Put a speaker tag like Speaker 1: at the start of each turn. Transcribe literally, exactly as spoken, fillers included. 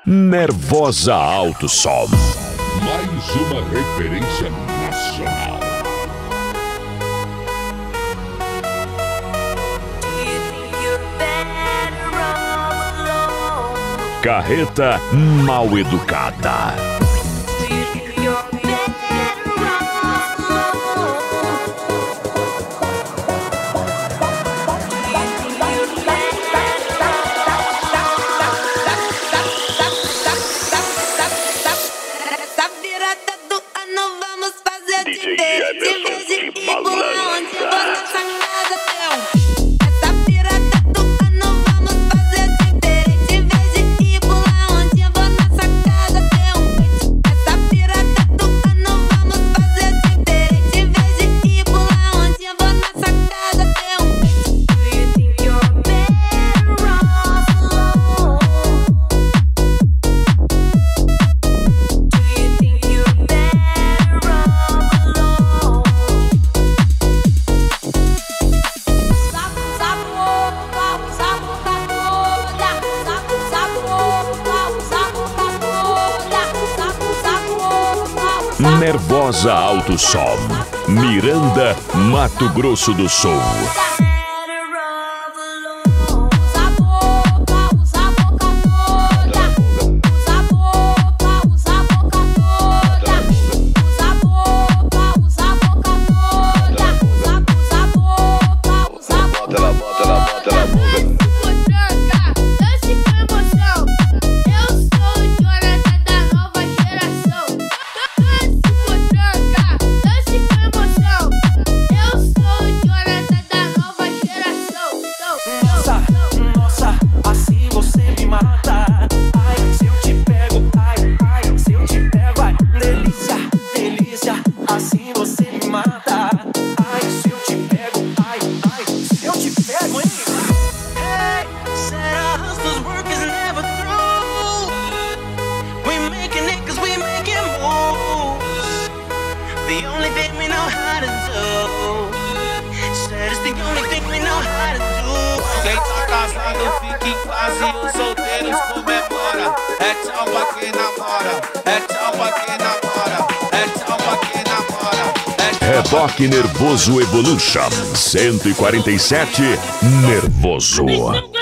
Speaker 1: Nervosa Alto Som.
Speaker 2: Mais uma referência nacional.
Speaker 1: Carreta Mal Educada. Nervosa Alto Som, Miranda, Mato Grosso do Sul.
Speaker 3: Quem tá casado fica em casa e os solteiros comemora. É tchau pra quem namora, é tchau pra quem namora, é tchau pra quem namora.
Speaker 1: Reboque Nervoso Evolution cento e quarenta e sete Nervoso.